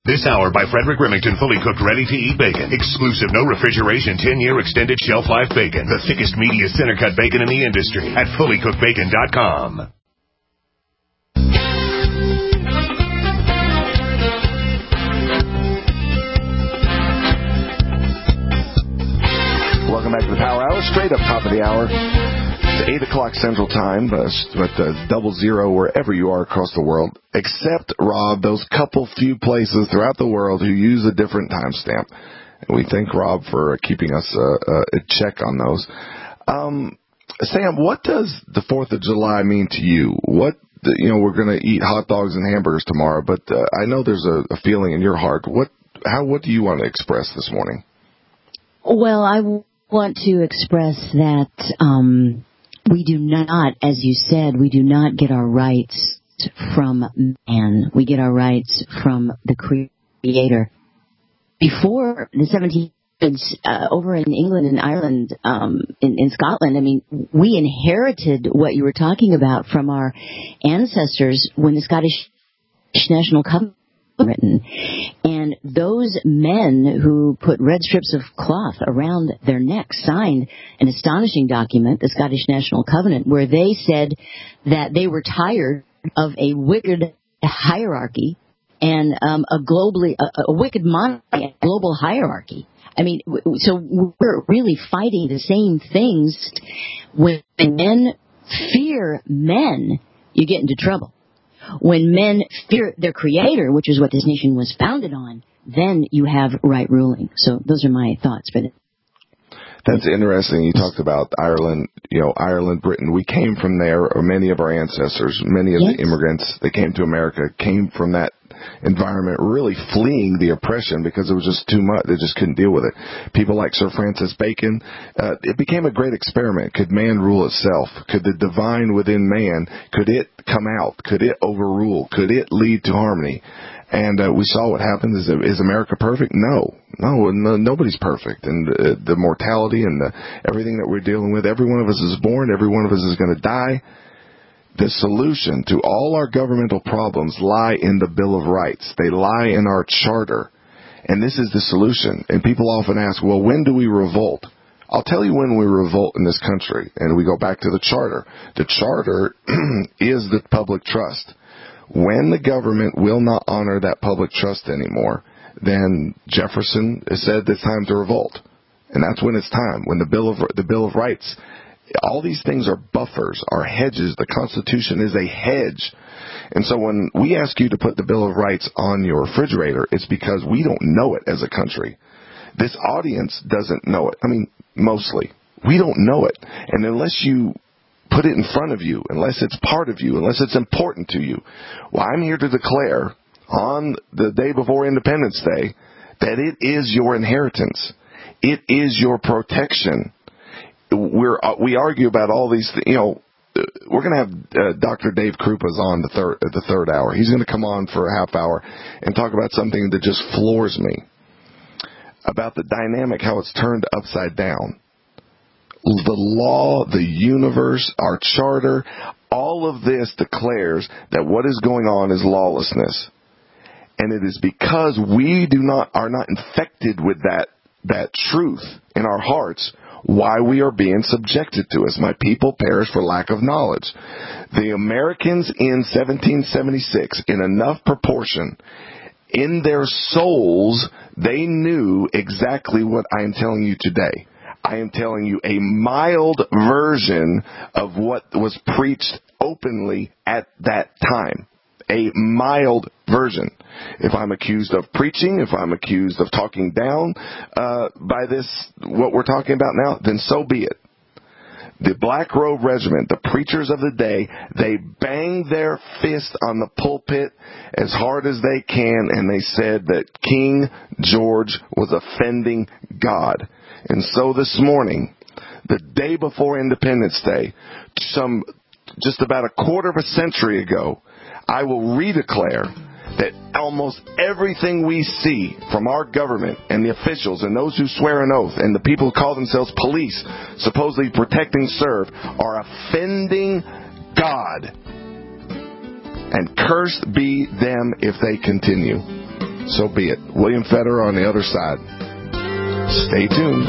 This hour by Frederick Remington, fully cooked, ready-to-eat bacon. Exclusive, no refrigeration, 10-year extended shelf life bacon. The thickest, meatiest center-cut bacon in the industry at fullycookedbacon.com. Welcome back to the Power Hour, straight up top of the hour. It's 8 o'clock Central Time, but 00 wherever you are across the world, except, Rob, those few places throughout the world who use a different timestamp. And we thank Rob for keeping us a check on those. Sam, what does the 4th of July mean to you? We're going to eat hot dogs and hamburgers tomorrow, but I know there's a feeling in your heart. What do you want to express this morning? Well, I want to express that we do not, as you said, we do not get our rights from man. We get our rights from the Creator. Before the 1700s, over in England and Ireland, in Scotland, I mean, we inherited what you were talking about from our ancestors when the Scottish National Covenant was written. And those men who put red strips of cloth around their necks signed an astonishing document, the Scottish National Covenant, where they said that they were tired of a wicked hierarchy and a wicked monarchy, a global hierarchy. I mean, so we're really fighting the same things. When men fear men, you get into trouble. When men fear their Creator, which is what this nation was founded on, then you have right ruling. So those are my thoughts. But that's interesting. You talked about Ireland, Britain. We came from there, or many of our ancestors, many of the immigrants that came to America came from that environment, really fleeing the oppression because it was just too much. They just couldn't deal with it. People like Sir Francis Bacon, it became a great experiment. Could man rule itself? Could the divine within man, could it come out? Could it overrule? Could it lead to harmony? And we saw what happened. Is America perfect? No, nobody's perfect. And the mortality and everything that we're dealing with, every one of us is born, every one of us is going to die. The solution to all our governmental problems lie in the Bill of Rights. They lie in our charter. And this is the solution. And people often ask, well, when do we revolt? I'll tell you when we revolt in this country. And we go back to the charter. The charter is the public trust. When the government will not honor that public trust anymore, then Jefferson said it's time to revolt. And that's when it's time, when the Bill of Rights, all these things are buffers, are hedges. The Constitution is a hedge. And so when we ask you to put the Bill of Rights on your refrigerator, it's because we don't know it as a country. This audience doesn't know it. I mean, mostly. We don't know it. And unless you put it in front of you, unless it's part of you, unless it's important to you, well, I'm here to declare on the day before Independence Day that it is your inheritance. It is your protection. We argue about all these things. We're going to have Dr. Dave Krupas on the third hour. He's going to come on for a half hour and talk about something that just floors me, about the dynamic, how it's turned upside down. The law, the universe, our charter, all of this declares that what is going on is lawlessness. And it is because we are not infected with that truth in our hearts why we are being subjected to it. My people perish for lack of knowledge. The Americans in 1776, in enough proportion, in their souls, they knew exactly what I am telling you today. I am telling you a mild version of what was preached openly at that time. A mild version. If I'm accused of preaching, if I'm accused of talking down by this, what we're talking about now, then so be it. The Black Robe Regiment, the preachers of the day, they banged their fist on the pulpit as hard as they can, and they said that King George was offending God. And so this morning, the day before Independence Day, just about a quarter of a century ago, I will redeclare that almost everything we see from our government and the officials and those who swear an oath and the people who call themselves police, supposedly protecting serve, are offending God. And cursed be them if they continue. So be it. William Federer on the other side. Stay tuned.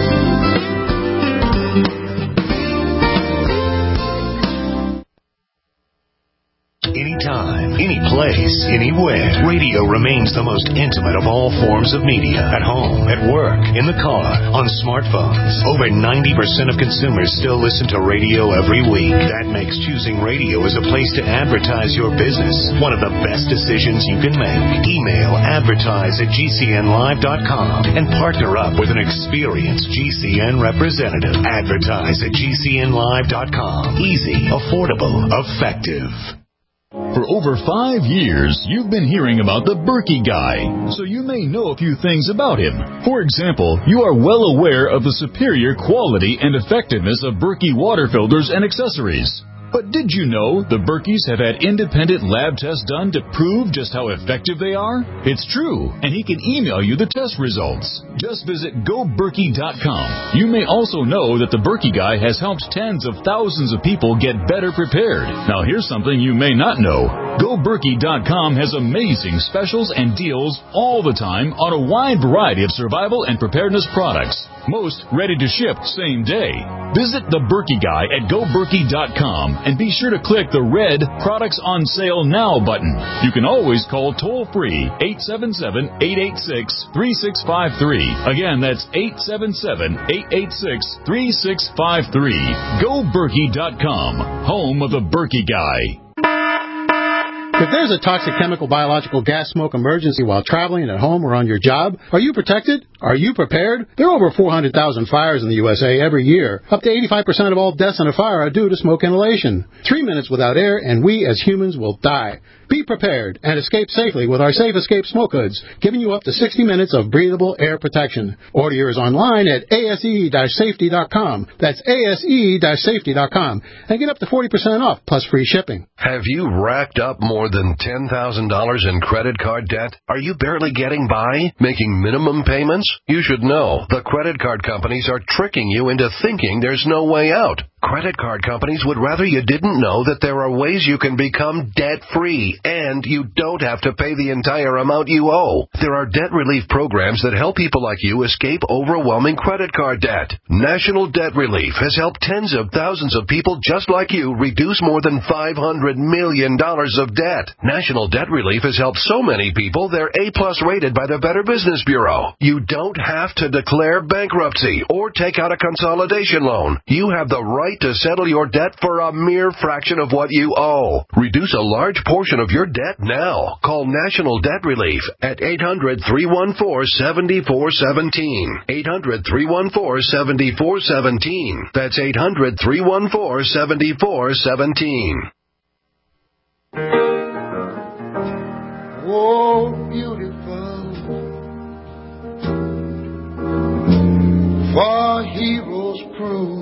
Anytime, any place, anywhere. Radio remains the most intimate of all forms of media. At home, at work, in the car, on smartphones. Over 90% of consumers still listen to radio every week. That makes choosing radio as a place to advertise your business one of the best decisions you can make. Email advertise@gcnlive.com and partner up with an experienced GCN representative. Advertise@gcnlive.com. Easy, affordable, effective. For over 5 years, you've been hearing about the Berkey Guy, so you may know a few things about him. For example, you are well aware of the superior quality and effectiveness of Berkey water filters and accessories. But did you know the Berkeys have had independent lab tests done to prove just how effective they are? It's true, and he can email you the test results. Just visit GoBerkey.com. You may also know that the Berkey Guy has helped tens of thousands of people get better prepared. Now here's something you may not know. GoBerkey.com has amazing specials and deals all the time on a wide variety of survival and preparedness products. Most ready to ship same day. Visit the Berkey Guy at GoBerkey.com and be sure to click the red Products on Sale Now button. You can always call toll-free 877-886-3653. Again, that's 877-886-3653. GoBerkey.com, home of the Berkey Guy. If there's a toxic chemical, biological, gas smoke emergency while traveling at home or on your job, are you protected? Are you prepared? There are over 400,000 fires in the USA every year. Up to 85% of all deaths in a fire are due to smoke inhalation. 3 minutes without air, and we as humans will die. Be prepared and escape safely with our Safe Escape Smoke Hoods, giving you up to 60 minutes of breathable air protection. Order yours online at ase-safety.com. That's ase-safety.com. And get up to 40% off, plus free shipping. Have you racked up more than $10,000 in credit card debt? Are you barely getting by, making minimum payments? You should know the credit card companies are tricking you into thinking there's no way out. Credit card companies would rather you didn't know that there are ways you can become debt-free, and you don't have to pay the entire amount you owe. There are debt relief programs that help people like you escape overwhelming credit card debt. National Debt Relief has helped tens of thousands of people just like you reduce more than $500 million of debt. National Debt Relief has helped so many people they're A-plus rated by the Better Business Bureau. You don't have to declare bankruptcy or take out a consolidation loan. You have the right to settle your debt for a mere fraction of what you owe. Reduce a large portion of your debt now. Call National Debt Relief at 800-314-7417. 800-314-7417. That's 800-314-7417. Oh, beautiful, for heroes proved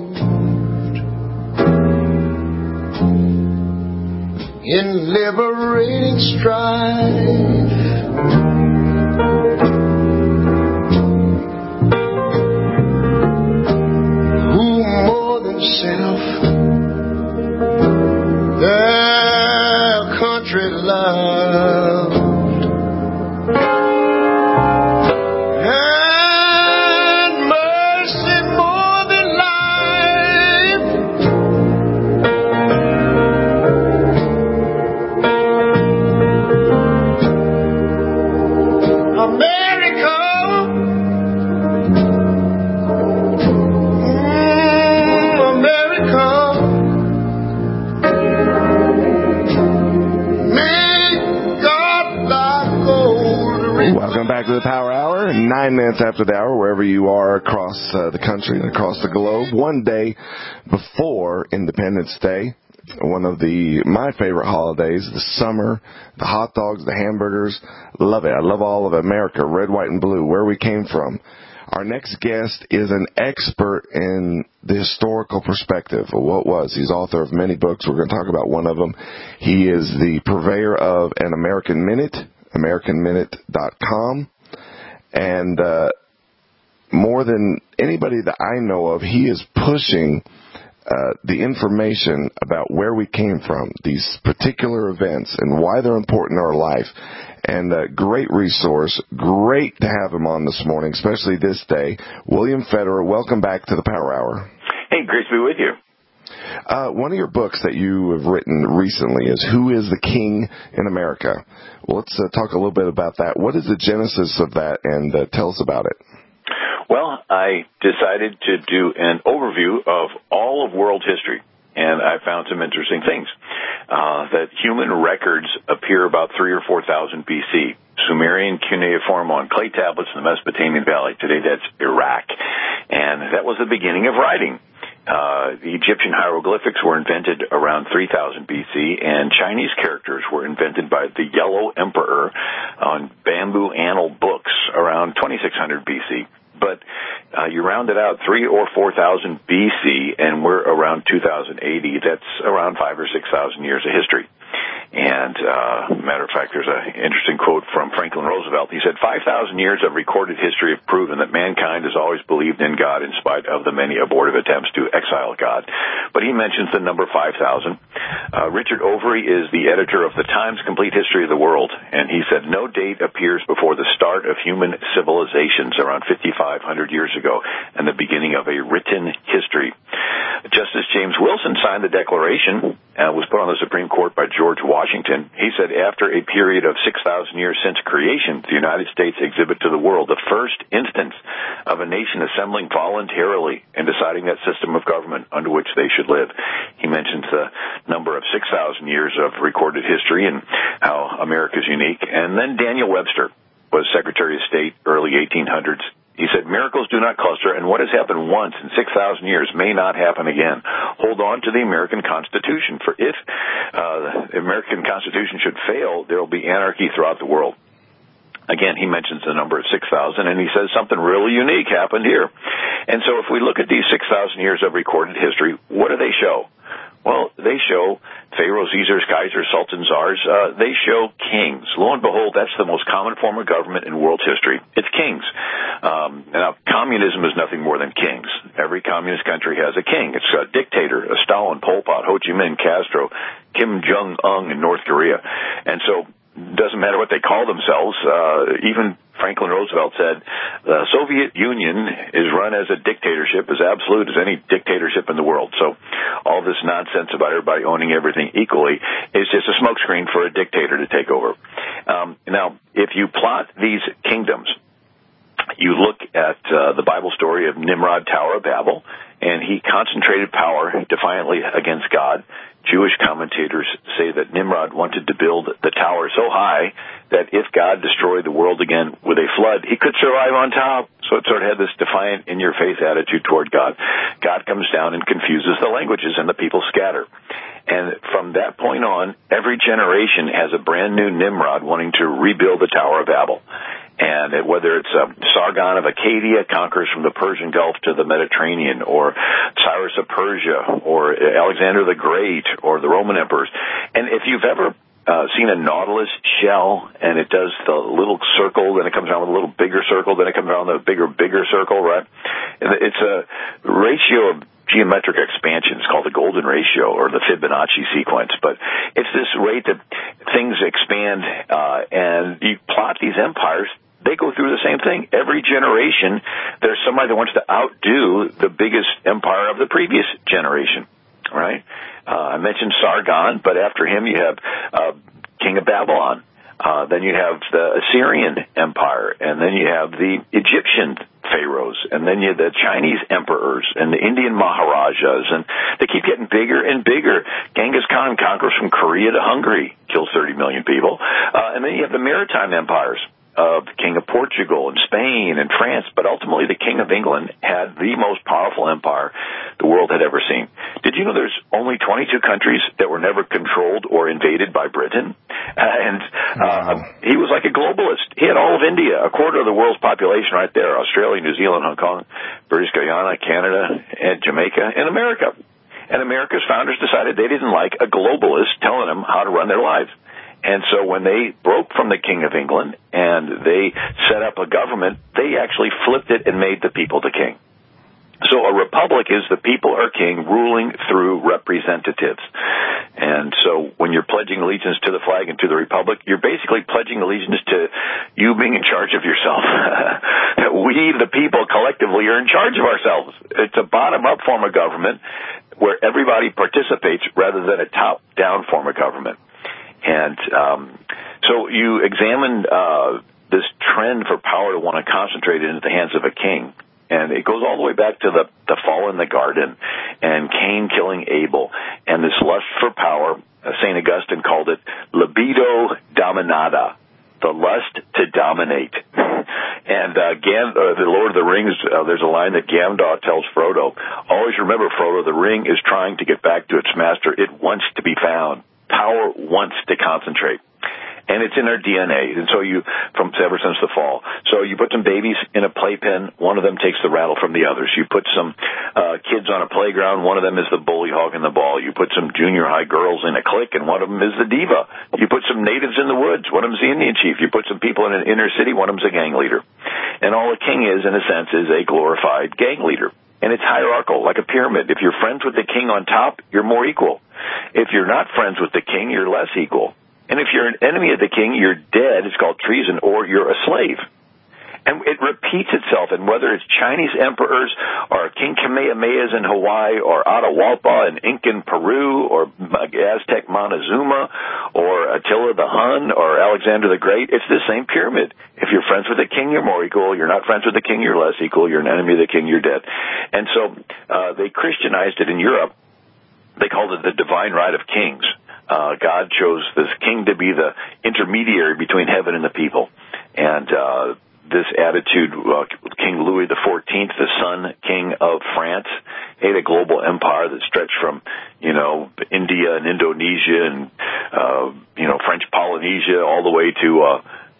in liberating strife. Who more than self their country loved, and mercy more than life. America, America, make God like gold. Welcome back to the Power Hour. 9 minutes after the hour, wherever you are across the country and across the globe. One day before Independence Day, one of my favorite holidays, the summer, the hot dogs, the hamburgers. Love it. I love all of America, red, white, and blue, where we came from. Our next guest is an expert in the historical perspective of what was. He's author of many books. We're going to talk about one of them. He is the purveyor of An American Minute, AmericanMinute.com. And more than anybody that I know of, he is pushing the information about where we came from, these particular events, and why they're important in our life. and a great resource. Great to have him on this morning, especially this day. William Federer, welcome back to the Power Hour. Hey, great to be with you. One of your books that you have written recently is Who is the King in America? Well, let's talk a little bit about that. What is the genesis of that, and tell us about it. Well, I decided to do an overview of all of world history, and I found some interesting things. That human records appear about 3,000 or 4,000 BC. Sumerian cuneiform on clay tablets in the Mesopotamian Valley. Today that's Iraq. And that was the beginning of writing. The Egyptian hieroglyphics were invented around 3000 BC, and Chinese characters were invented by the Yellow Emperor on bamboo annal books around 2600 BC. But you round it out 3,000 or 4,000 BC, and we're around 2080. That's around 5,000 or 6,000 years of history. And matter of fact, there's an interesting quote from Franklin Roosevelt. He said, 5,000 years of recorded history have proven that mankind has always believed in God in spite of the many abortive attempts to exile God. But he mentions the number 5,000. Richard Overy is the editor of the Times Complete History of the World, and he said, no date appears before the start of human civilizations around 5,500 years ago and the beginning of a written history. Justice James Wilson signed the Declaration and was put on the Supreme Court by George Washington. He said, after a period of 6,000 years since creation, the United States exhibit to the world the first instance of a nation assembling voluntarily and deciding that system of government under which they should live. He mentions the number of 6,000 years of recorded history and how America is unique. And then Daniel Webster was Secretary of State early 1800s. He said, miracles do not cluster, and what has happened once in 6,000 years may not happen again. Hold on to the American Constitution, for if the American Constitution should fail, there will be anarchy throughout the world. Again, he mentions the number of 6,000, and he says something really unique happened here. And so if we look at these 6,000 years of recorded history, what do they show? Well, they show pharaohs, Caesars, Kaisers, sultans, czars. They show kings. Lo and behold, that's the most common form of government in world history. It's kings. Now, communism is nothing more than kings. Every communist country has a king. It's a dictator, a Stalin, Pol Pot, Ho Chi Minh, Castro, Kim Jong-un in North Korea. And so it doesn't matter what they call themselves. Even Franklin Roosevelt said, the Soviet Union is run as a dictatorship, as absolute as any dictatorship in the world. So all this nonsense about everybody owning everything equally is just a smokescreen for a dictator to take over. Now, if you plot these kingdoms, you look at the Bible story of Nimrod, Tower of Babel, and he concentrated power defiantly against God. Jewish commentators say that Nimrod wanted to build the tower so high that if God destroyed the world again with a flood, he could survive on top. So it sort of had this defiant, in-your-face attitude toward God. God comes down and confuses the languages, and the people scatter. And from that point on, every generation has a brand new Nimrod wanting to rebuild the Tower of Babel. And whether it's Sargon of Akkadian conquers from the Persian Gulf to the Mediterranean, or Cyrus of Persia, or Alexander the Great, or the Roman emperors. And if you've ever seen a nautilus shell, and it does the little circle, then it comes around with a little bigger circle, then it comes around with a bigger circle, right? It's a ratio of geometric expansion. It's called the golden ratio, or the Fibonacci sequence. But it's this rate that things expand, and you plot these empires. They go through the same thing. Every generation, there's somebody that wants to outdo the biggest empire of the previous generation, right? I mentioned Sargon, but after him you have King of Babylon. Then you have the Assyrian Empire, and then you have the Egyptian pharaohs, and then you have the Chinese emperors and the Indian Maharajas, and they keep getting bigger and bigger. Genghis Khan conquers from Korea to Hungary, kills 30 million people. And then you have the maritime empires of the King of Portugal and Spain and France, but ultimately the King of England had the most powerful empire the world had ever seen. Did you know there's only 22 countries that were never controlled or invaded by Britain? He was like a globalist. He had all of India, a quarter of the world's population right there, Australia, New Zealand, Hong Kong, British Guyana, Canada, and Jamaica, and America. And America's founders decided they didn't like a globalist telling them how to run their lives. And so when they broke from the King of England and they set up a government, they actually flipped it and made the people the king. So a republic is the people are king ruling through representatives. And so when you're pledging allegiance to the flag and to the republic, you're basically pledging allegiance to you being in charge of yourself. That we, the people, collectively are in charge of ourselves. It's a bottom-up form of government where everybody participates rather than a top-down form of government. And so you examine this trend for power to want to concentrate it into the hands of a king. And it goes all the way back to the fall in the garden and Cain killing Abel and this lust for power. St. Augustine called it libido dominata, the lust to dominate. And the Lord of the Rings, there's a line that Gandalf tells Frodo, always remember, Frodo, the ring is trying to get back to its master. It wants to be found. Power wants to concentrate. And it's in our DNA, and so ever since the fall. So you put some babies in a playpen, one of them takes the rattle from the others. You put some kids on a playground, one of them is the bully hogging the ball. You put some junior high girls in a clique, and one of them is the diva. You put some natives in the woods, one of them's the Indian chief. You put some people in an inner city, one of them's a gang leader. And all a king is, in a sense, is a glorified gang leader. And it's hierarchical, like a pyramid. If you're friends with the king on top, you're more equal. If you're not friends with the king, you're less equal. And if you're an enemy of the king, you're dead. It's called treason, or you're a slave. And it repeats itself. And whether it's Chinese emperors or King Kamehamehas in Hawaii or Atahualpa in Incan Peru or Aztec Montezuma or Attila the Hun or Alexander the Great, it's the same pyramid. If you're friends with the king, you're more equal. You're not friends with the king, you're less equal. You're an enemy of the king, you're dead. And so they Christianized it in Europe. They called it the divine right of kings. God chose this king to be the intermediary between heaven and the people. And this attitude, King Louis XIV, the Sun King of France, had a global empire that stretched from, India and Indonesia and, French Polynesia all the way to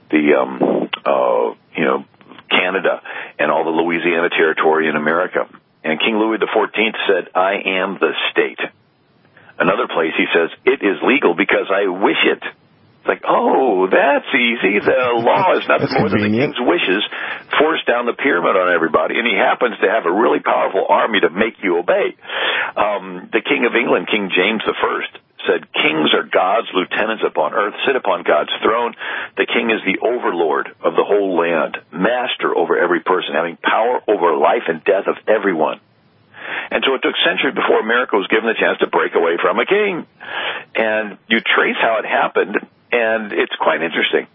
Canada and all the Louisiana territory in America. And King Louis XIV said, I am the state. Another place he says, it is legal because I wish it. It's like, oh, that's easy. The law is nothing more than the king's wishes forced down the pyramid on everybody. And he happens to have a really powerful army to make you obey. The King of England, King James I, said, kings are God's lieutenants upon earth, sit upon God's throne. The king is the overlord of the whole land, master over every person, having power over life and death of everyone. And so it took centuries before America was given the chance to break away from a king. And you trace how it happened, and it's quite interesting.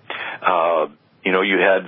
You had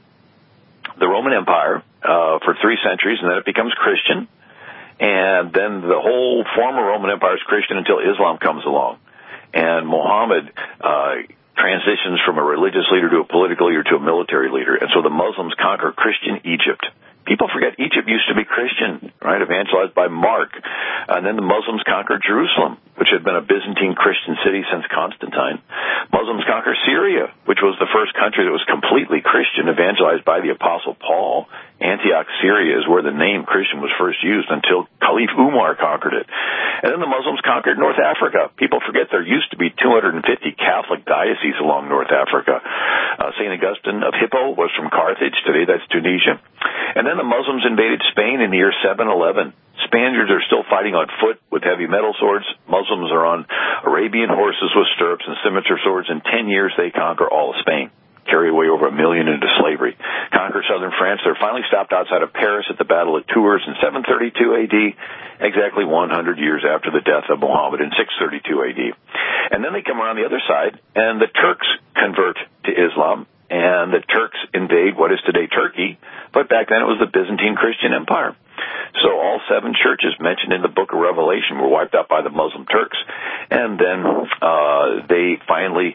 the Roman Empire for 3 centuries, and then it becomes Christian. And then the whole former Roman Empire is Christian until Islam comes along. And Muhammad transitions from a religious leader to a political leader to a military leader. And so the Muslims conquer Christian Egypt. People forget Egypt used to be Christian, right, evangelized by Mark. And then the Muslims conquered Jerusalem, which had been a Byzantine Christian city since Constantine. Muslims conquered Syria, which was the first country that was completely Christian, evangelized by the Apostle Paul. Antioch, Syria is where the name Christian was first used until Caliph Umar conquered it. And then the Muslims conquered North Africa. People forget there used to be 250 Catholic dioceses along North Africa. St. Augustine of Hippo was from Carthage. Today that's Tunisia. And then the Muslims invaded Spain in the year 711. Spaniards are still fighting on foot with heavy metal swords. Muslims are on Arabian horses with stirrups and scimitar swords. In 10 years, they conquer all of Spain, carry away over 1 million into slavery, conquer southern France. They're finally stopped outside of Paris at the Battle of Tours in 732 AD, exactly 100 years after the death of Muhammad in 632 AD. And then they come around the other side, and the Turks convert to Islam, and the Turks invade what is today Turkey, but back then it was the Byzantine Christian Empire. So all 7 churches mentioned in the book of Revelation were wiped out by the Muslim Turks, and then they finally...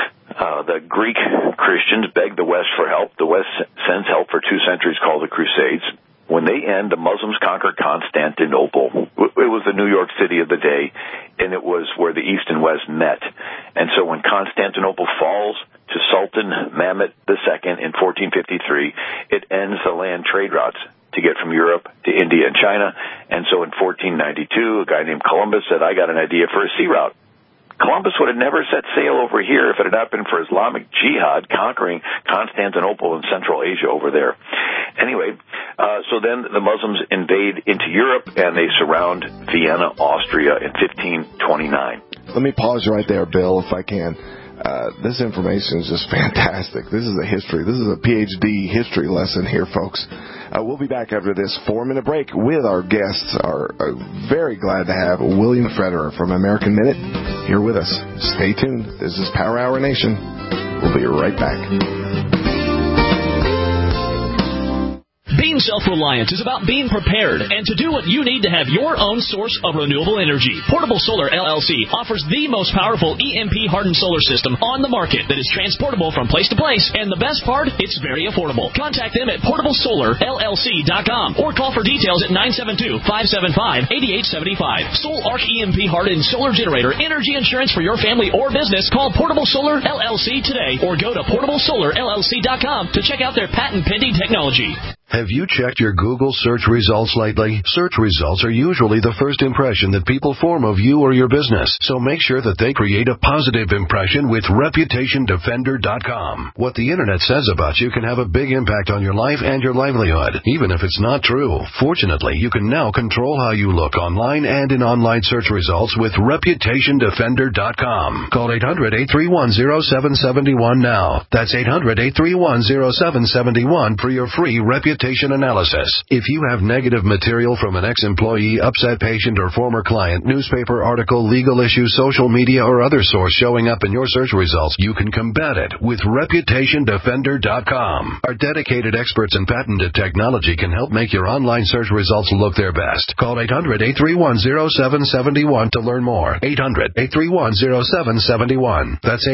the Greek Christians begged the West for help. The West sends help for 2 centuries called the Crusades. When they end, the Muslims conquered Constantinople. It was the New York City of the day, and it was where the East and West met. And so when Constantinople falls to Sultan Mehmed II in 1453, it ends the land trade routes to get from Europe to India and China. And so in 1492, a guy named Columbus said, I got an idea for a sea route. Columbus would have never set sail over here if it had not been for Islamic Jihad conquering Constantinople and Central Asia over there. Anyway, so then the Muslims invade into Europe, and they surround Vienna, Austria in 1529. Let me pause you right there, Bill, if I can. This information is just fantastic. This is a PhD history lesson here, folks. We'll be back after this 4-minute break with our guests. Are very glad to have William Federer from American Minute here with us. Stay tuned. This is Power Hour Nation. We'll be right back. Being self-reliant is about being prepared and to do what you need to have your own source of renewable energy. Portable Solar LLC offers the most powerful EMP-hardened solar system on the market that is transportable from place to place, and the best part, it's very affordable. Contact them at portablesolarllc.com or call for details at 972-575-8875. Soul Arc EMP-hardened solar generator energy insurance for your family or business. Call Portable Solar LLC today or go to portablesolarllc.com to check out their patent-pending technology. Have you checked your Google search results lately? Search results are usually the first impression that people form of you or your business, so make sure that they create a positive impression with ReputationDefender.com. What the Internet says about you can have a big impact on your life and your livelihood, even if it's not true. Fortunately, you can now control how you look online and in online search results with ReputationDefender.com. Call 800-831-0771 now. That's 800-831-0771 for your free reputation analysis. If you have negative material from an ex-employee, upset patient, or former client, newspaper article, legal issue, social media, or other source showing up in your search results, you can combat it with ReputationDefender.com. Our dedicated experts in patented technology can help make your online search results look their best. Call 800-831-0771 to learn more. 800-831-0771. That's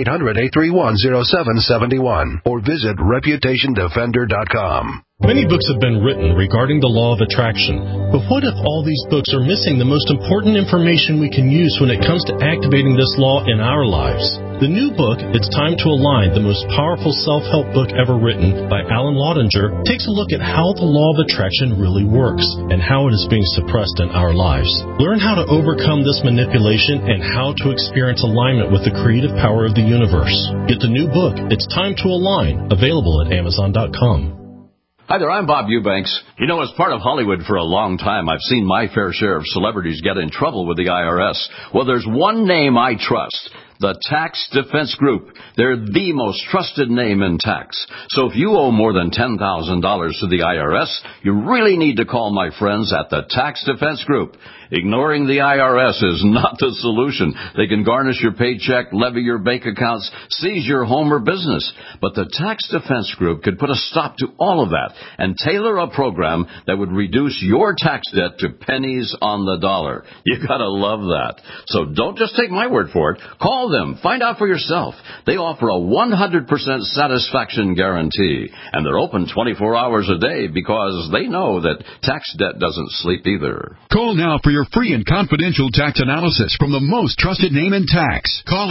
800-831-0771. Or visit ReputationDefender.com. Many books have been written regarding the law of attraction, but what if all these books are missing the most important information we can use when it comes to activating this law in our lives? The new book, It's Time to Align, the most powerful self-help book ever written by Alan Laudinger, takes a look at how the law of attraction really works and how it is being suppressed in our lives. Learn how to overcome this manipulation and how to experience alignment with the creative power of the universe. Get the new book, It's Time to Align, available at Amazon.com. Hi there, I'm Bob Eubanks. You know, as part of Hollywood for a long time, I've seen my fair share of celebrities get in trouble with the IRS. Well, there's one name I trust. The Tax Defense Group. They're the most trusted name in tax. So if you owe more than $10,000 to the IRS, you really need to call my friends at the Tax Defense Group. Ignoring the IRS is not the solution. They can garnish your paycheck, levy your bank accounts, seize your home or business. But the Tax Defense Group could put a stop to all of that and tailor a program that would reduce your tax debt to pennies on the dollar. You gotta love that. So don't just take my word for it. Call them. Find out for yourself. They offer a 100% satisfaction guarantee. And they're open 24 hours a day because they know that tax debt doesn't sleep either. Call now for your free and confidential tax analysis from the most trusted name in tax. Call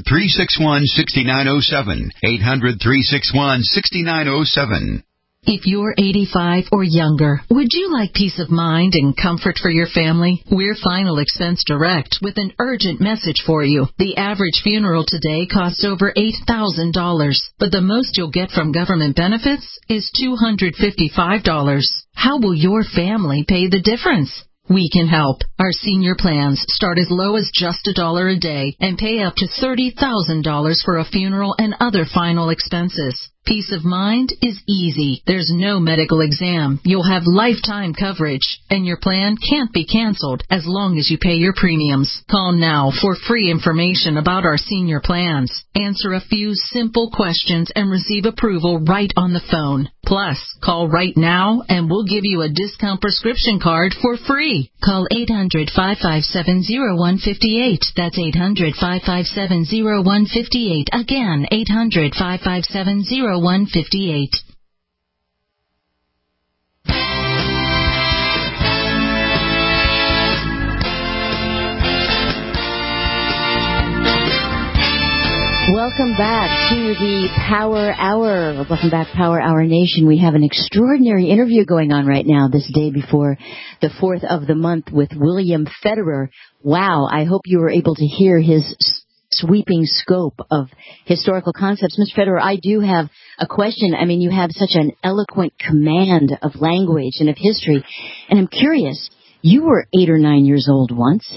800-361-6907. 800-361-6907. If you're 85 or younger, would you like peace of mind and comfort for your family? We're Final Expense Direct with an urgent message for you. The average funeral today costs over $8,000, but the most you'll get from government benefits is $255. How will your family pay the difference? We can help. Our senior plans start as low as just $1 a day and pay up to $30,000 for a funeral and other final expenses. Peace of mind is easy. There's no medical exam. You'll have lifetime coverage, and your plan can't be canceled as long as you pay your premiums. Call now for free information about our senior plans. Answer a few simple questions and receive approval right on the phone. Plus, call right now and we'll give you a discount prescription card for free. Call 800-557-0158. That's 800-557-0158. Again, 800-557-0158. Welcome back to the Power Hour. Welcome back, Power Hour Nation. We have an extraordinary interview going on right now, this day before the 4th of the month, with William Federer. Wow, I hope you were able to hear his sweeping scope of historical concepts. Mr. Federer, I do have a question. I mean, you have such an eloquent command of language and of history, and I'm curious, you were 8 or 9 years old once,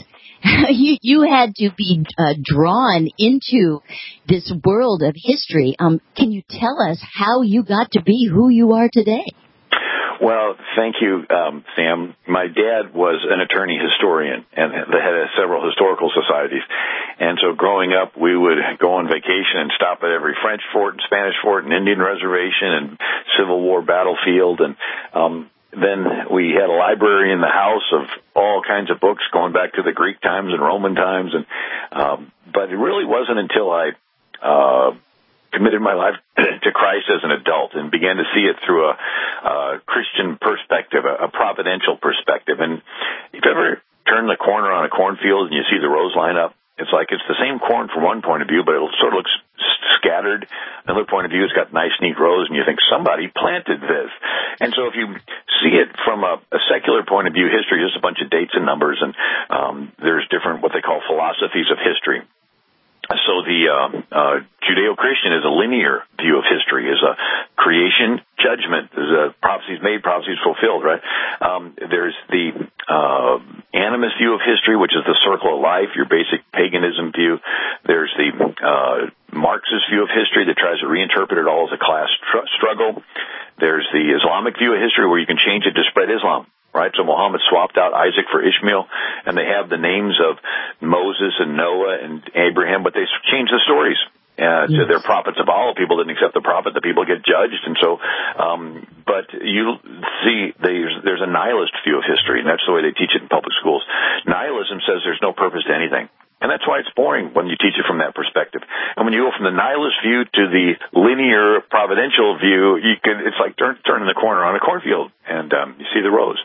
you had to be drawn into this world of history. Can you tell us how you got to be who you are today? Well, thank you, Sam. My dad was an attorney historian and the head of several historical societies. And so growing up, we would go on vacation and stop at every French fort and Spanish fort and Indian reservation and Civil War battlefield. And then we had a library in the house of all kinds of books going back to the Greek times and Roman times. And but it really wasn't until I committed my life to Christ as an adult and began to see it through a Christian perspective, a providential perspective. And if you ever turn the corner on a cornfield and you see the rows line up, it's like it's the same corn from one point of view, but it sort of looks scattered. Another point of view, it's got nice, neat rows, and you think somebody planted this. And so if you see it from a secular point of view, history is a bunch of dates and numbers, and there's different what they call philosophies of history. So the Judeo-Christian is a linear view of history, is a creation, judgment, is a prophecies made, prophecies fulfilled, right? There's the animist view of history, which is the circle of life, your basic paganism view. There's the Marxist view of history that tries to reinterpret it all as a class struggle. There's the Islamic view of history where you can change it to spread Islam. Right, so Muhammad swapped out Isaac for Ishmael, and they have the names of Moses and Noah and Abraham, but they changed the stories to their prophets of Allah. People didn't accept the prophet; the people get judged, and so. But you see, there's a nihilist view of history, and that's the way they teach it in public schools. Nihilism says there's no purpose to anything. And that's why it's boring when you teach it from that perspective. And when you go from the nihilist view to the linear providential view, it's like turning the corner on a cornfield, and you see the rows.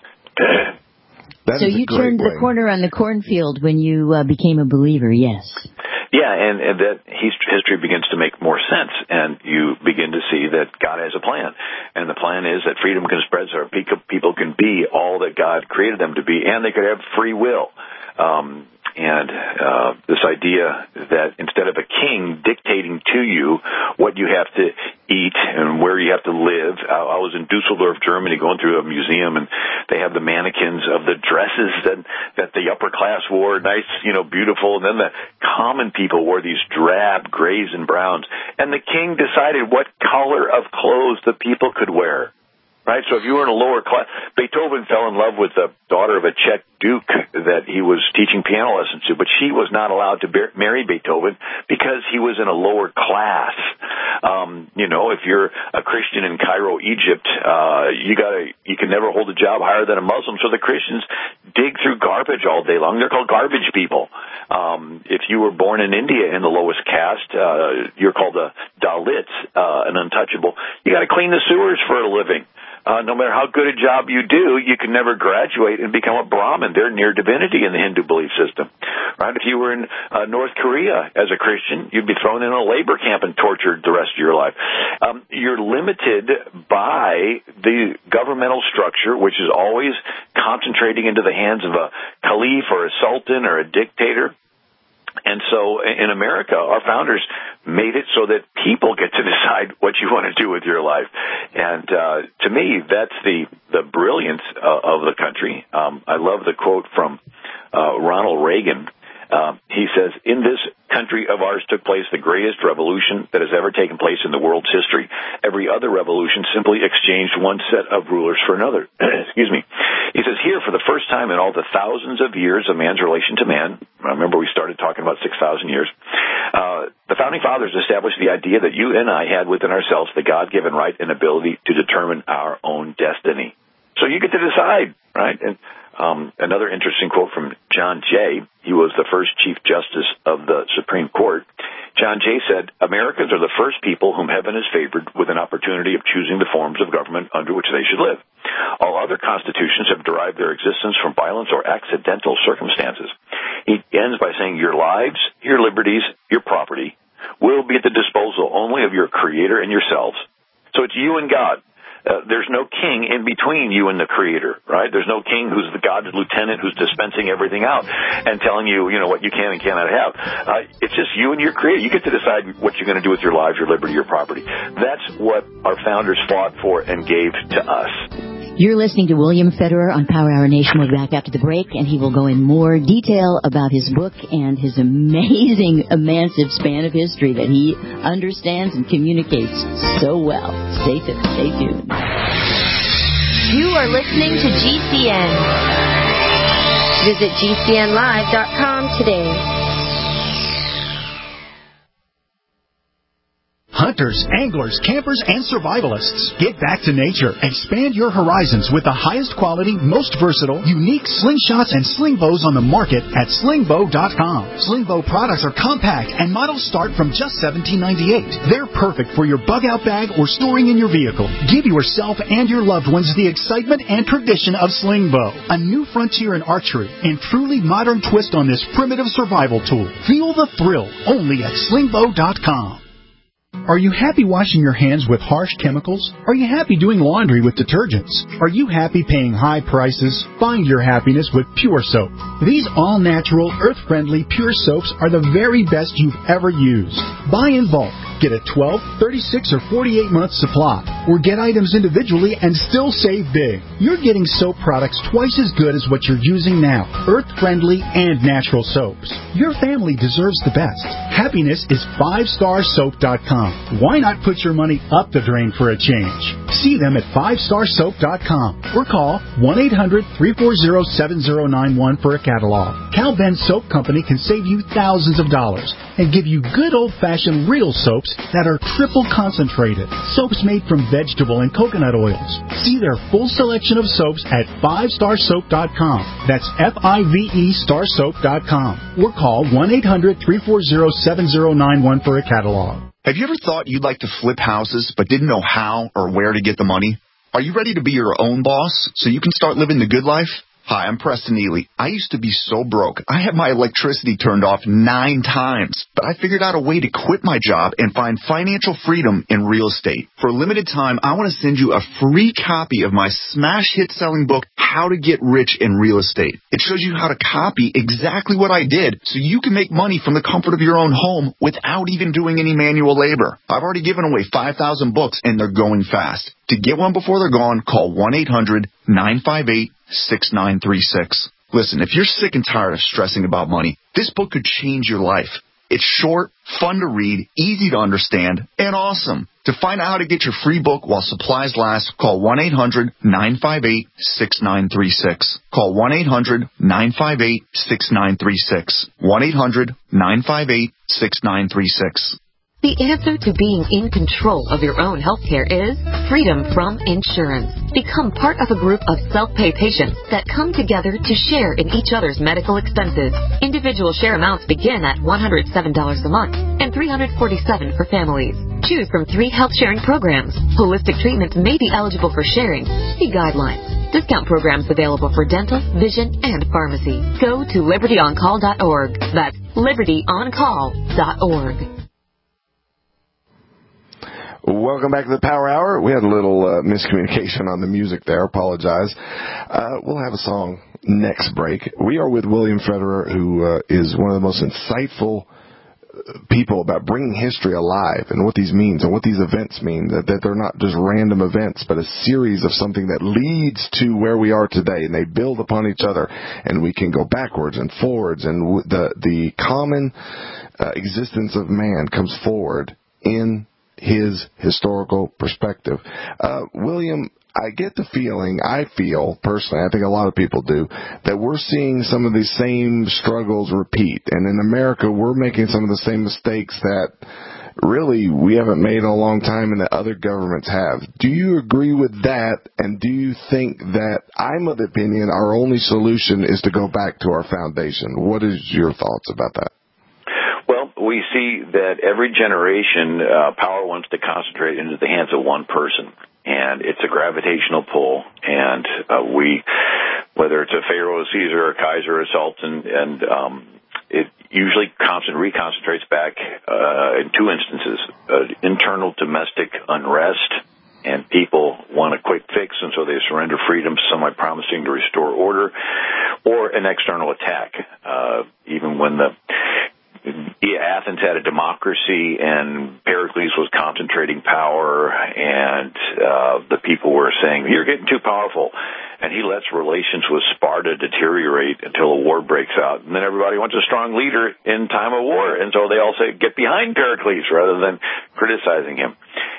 So you turned the corner on the cornfield when you became a believer, yes. Yeah, and that history begins to make more sense, and you begin to see that God has a plan. And the plan is that freedom can spread so people can be all that God created them to be, and they could have free will. And this idea that instead of a king dictating to you what you have to eat and where you have to live, I was in Dusseldorf, Germany, going through a museum, and they have the mannequins of the dresses that the upper class wore, nice, beautiful, and then the common people wore these drab grays and browns. And the king decided what color of clothes the people could wear. Right, so if you were in a lower class, Beethoven fell in love with the daughter of a Czech duke that he was teaching piano lessons to, but she was not allowed to marry Beethoven because he was in a lower class. If you're a Christian in Cairo, Egypt, you can never hold a job higher than a Muslim. So the Christians dig through garbage all day long. They're called garbage people. If you were born in India in the lowest caste, you're called a Dalit, an untouchable. You got to clean the sewers for a living. No matter how good a job you do, you can never graduate and become a Brahmin. They're near divinity in the Hindu belief system. Right? If you were in North Korea as a Christian, you'd be thrown in a labor camp and tortured the rest of your life. You're limited by the governmental structure, which is always concentrating into the hands of a caliph or a sultan or a dictator. And so in America, our founders made it so that people get to decide what you want to do with your life. And to me, that's the brilliance of the country. I love the quote from Ronald Reagan. He says, "In this country of ours took place the greatest revolution that has ever taken place in the world's history. Every other revolution simply exchanged one set of rulers for another." Excuse me. He says, "Here, for the first time in all the thousands of years of man's relation to man," remember we started talking about 6,000 years, "the Founding Fathers established the idea that you and I had within ourselves the God-given right and ability to determine our own destiny." So you get to decide, right? And another interesting quote from John Jay. He was the first Chief Justice of the Supreme Court. John Jay said, "Americans are the first people whom heaven has favored with an opportunity of choosing the forms of government under which they should live. All other constitutions have derived their existence from violence or accidental circumstances." He ends by saying, "Your lives, your liberties, your property will be at the disposal only of your Creator and yourselves." So it's you and God. There's no king in between you and the Creator, right? There's no king who's the God's lieutenant who's dispensing everything out and telling you, what you can and cannot have. It's just you and your Creator. You get to decide what you're going to do with your lives, your liberty, your property. That's what our founders fought for and gave to us. You're listening to William Federer on Power Hour Nation. We'll be back after the break, and he will go in more detail about his book and his amazing, massive span of history that he understands and communicates so well. Stay tuned. You are listening to GCN. Visit GCNlive.com today. Hunters, anglers, campers, and survivalists. Get back to nature. Expand your horizons with the highest quality, most versatile, unique slingshots and sling bows on the market at slingbow.com. Slingbow products are compact and models start from just $17.98. They're perfect for your bug-out bag or storing in your vehicle. Give yourself and your loved ones the excitement and tradition of Slingbow, a new frontier in archery and truly modern twist on this primitive survival tool. Feel the thrill only at slingbow.com. Are you happy washing your hands with harsh chemicals? Are you happy doing laundry with detergents? Are you happy paying high prices? Find your happiness with Pure Soap. These all-natural, earth-friendly Pure Soaps are the very best you've ever used. Buy in bulk. Get a 12, 36, or 48-month supply. Or get items individually and still save big. You're getting soap products twice as good as what you're using now. Earth-friendly and natural soaps. Your family deserves the best. Happiness is 5starsoap.com. Why not put your money up the drain for a change? See them at 5starsoap.com or call 1-800-340-7091 for a catalog. Cal Ben Soap Company can save you thousands of dollars and give you good old-fashioned real soaps that are triple concentrated. Soaps made from vegetable and coconut oils. See their full selection of soaps at 5starsoap.com. That's F-I-V-E starsoap.com. Or call 1-800-340-7091 for a catalog. Have you ever thought you'd like to flip houses but didn't know how or where to get the money? Are you ready to be your own boss so you can start living the good life? Hi, I'm Preston Ely. I used to be so broke. I had my electricity turned off 9 times, but I figured out a way to quit my job and find financial freedom in real estate. For a limited time, I want to send you a free copy of my smash hit selling book, How to Get Rich in Real Estate. It shows you how to copy exactly what I did so you can make money from the comfort of your own home without even doing any manual labor. I've already given away 5,000 books and they're going fast. To get one before they're gone, call 1-800-958-6936. Listen, if you're sick and tired of stressing about money, this book could change your life. It's short, fun to read, easy to understand, and awesome. To find out how to get your free book while supplies last, call 1-800-958-6936. Call 1-800-958-6936. 1-800-958-6936. The answer to being in control of your own healthcare is freedom from insurance. Become part of a group of self-pay patients that come together to share in each other's medical expenses. Individual share amounts begin at $107 a month and $347 for families. Choose from 3 health-sharing programs. Holistic treatments may be eligible for sharing. See guidelines. Discount programs available for dental, vision, and pharmacy. Go to libertyoncall.org. That's libertyoncall.org. Welcome back to the Power Hour. We had a little miscommunication on the music there. Apologize. We'll have a song next break. We are with William Federer, who is one of the most insightful people about bringing history alive and what these means and what these events mean, that they're not just random events, but a series of something that leads to where we are today, and they build upon each other, and we can go backwards and forwards, and the common existence of man comes forward in his historical perspective. William, I get the feeling, I feel personally, I think a lot of people do, that we're seeing some of these same struggles repeat. And in America, we're making some of the same mistakes that really we haven't made in a long time and that other governments have. Do you agree with that? And do you think that, I'm of the opinion, our only solution is to go back to our foundation? What is your thoughts about that? Well, we see that every generation, power wants to concentrate into the hands of one person, and it's a gravitational pull. And whether it's a Pharaoh, a Caesar, a Kaiser, a Sultan, and it usually reconcentrates back in 2 instances: internal domestic unrest, and people want a quick fix, and so they surrender freedom, somewhat promising to restore order, or an external attack. Even when Athens had a democracy and Pericles was concentrating power and the people were saying, you're getting too powerful. And he lets relations with Sparta deteriorate until a war breaks out. And then everybody wants a strong leader in time of war. And so they all say, get behind Pericles rather than criticizing him.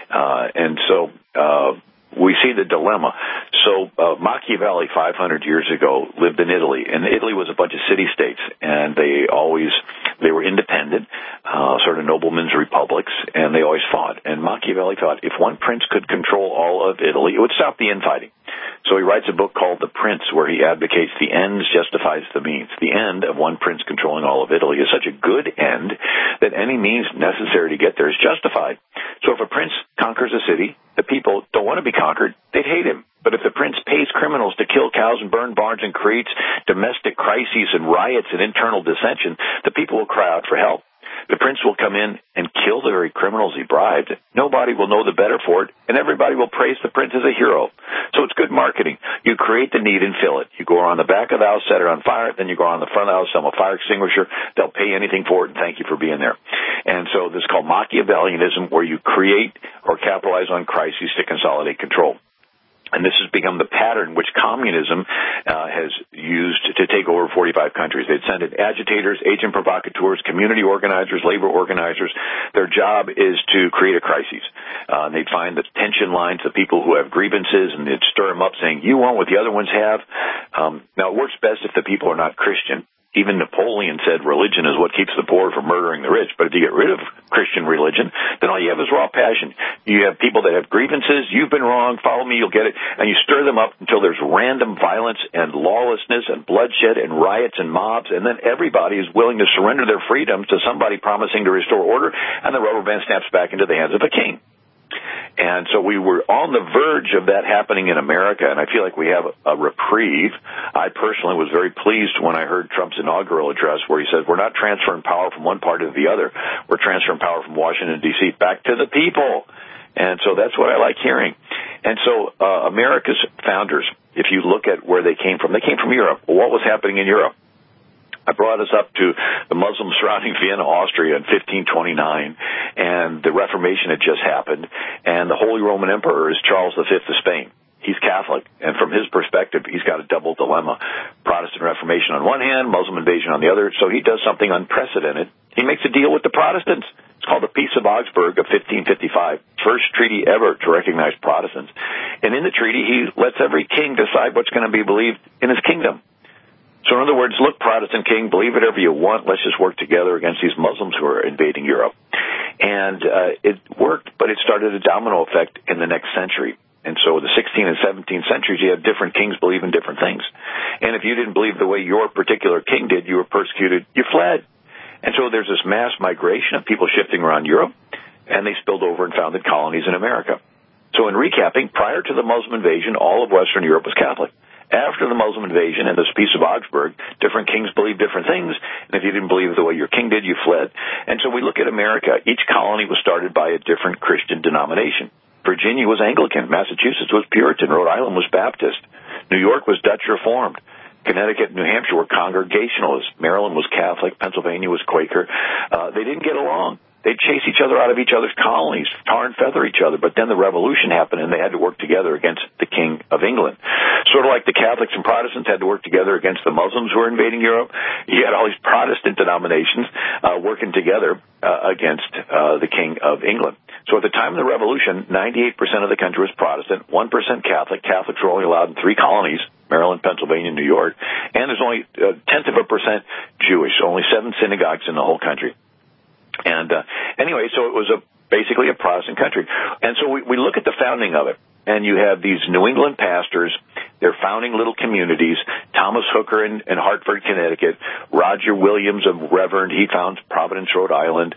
We see the dilemma. So Machiavelli, 500 years ago, lived in Italy, and Italy was a bunch of city-states, and they were independent, sort of noblemen's republics, and they always fought. And Machiavelli thought if one prince could control all of Italy, it would stop the infighting. So he writes a book called The Prince, where he advocates the ends justifies the means. The end of one prince controlling all of Italy is such a good end that any means necessary to get there is justified. So if a prince conquers a city, the people don't want to be conquered. They'd hate him. But if the prince pays criminals to kill cows and burn barns and creates domestic crises and riots and internal dissension, the people will cry out for help. The prince will come in and kill the very criminals he bribed. Nobody will know the better for it, and everybody will praise the prince as a hero. So it's good marketing. You create the need and fill it. You go around the back of the house, set it on fire, then you go around the front of the house, sell a fire extinguisher. They'll pay anything for it, and thank you for being there. And so this is called Machiavellianism, where you create or capitalize on crises to consolidate control. And this has become the pattern which communism has used to take over 45 countries. They'd send in agitators, agent provocateurs, community organizers, labor organizers. Their job is to create a crisis. They'd find the tension lines, the people who have grievances, and they'd stir them up saying, you want what the other ones have? Now, it works best if the people are not Christian. Even Napoleon said religion is what keeps the poor from murdering the rich. But if you get rid of Christian religion, then all you have is raw passion. You have people that have grievances. You've been wrong. Follow me. You'll get it. And you stir them up until there's random violence and lawlessness and bloodshed and riots and mobs. And then everybody is willing to surrender their freedoms to somebody promising to restore order. And the rubber band snaps back into the hands of a king. And so we were on the verge of that happening in America, and I feel like we have a reprieve. I personally was very pleased when I heard Trump's inaugural address where he said, we're not transferring power from one part to the other. We're transferring power from Washington, D.C. back to the people. And so that's what I like hearing. And so America's founders, if you look at where they came from Europe. Well, what was happening in Europe? I brought us up to the Muslims surrounding Vienna, Austria in 1529, and the Reformation had just happened, and the Holy Roman Emperor is Charles V of Spain. He's Catholic, and from his perspective, he's got a double dilemma. Protestant Reformation on one hand, Muslim invasion on the other, so he does something unprecedented. He makes a deal with the Protestants. It's called the Peace of Augsburg of 1555, first treaty ever to recognize Protestants. And in the treaty, he lets every king decide what's going to be believed in his kingdom. So in other words, look, Protestant king, believe whatever you want. Let's just work together against these Muslims who are invading Europe. And it worked, but it started a domino effect in the next century. And so the 16th and 17th centuries, you had different kings believe in different things. And if you didn't believe the way your particular king did, you were persecuted, you fled. And so there's this mass migration of people shifting around Europe, and they spilled over and founded colonies in America. So in recapping, prior to the Muslim invasion, all of Western Europe was Catholic. After the Muslim invasion and this Peace of Augsburg, different kings believed different things, and if you didn't believe the way your king did, you fled. And so we look at America. Each colony was started by a different Christian denomination. Virginia was Anglican. Massachusetts was Puritan. Rhode Island was Baptist. New York was Dutch Reformed. Connecticut and New Hampshire were Congregationalists. Maryland was Catholic. Pennsylvania was Quaker. They didn't get along. They'd chase each other out of each other's colonies, tar and feather each other. But then the revolution happened, and they had to work together against the King of England. Sort of like the Catholics and Protestants had to work together against the Muslims who were invading Europe. You had all these Protestant denominations working together against the King of England. So at the time of the revolution, 98% of the country was Protestant, 1% Catholic. Catholics were only allowed in 3 colonies, Maryland, Pennsylvania, New York. And there's only 0.1% Jewish, so only 7 synagogues in the whole country. And anyway, so it was basically a Protestant country. And so we look at the founding of it, and you have these New England pastors. They're founding little communities. Thomas Hooker in Hartford, Connecticut. Roger Williams, a reverend, he founds Providence, Rhode Island.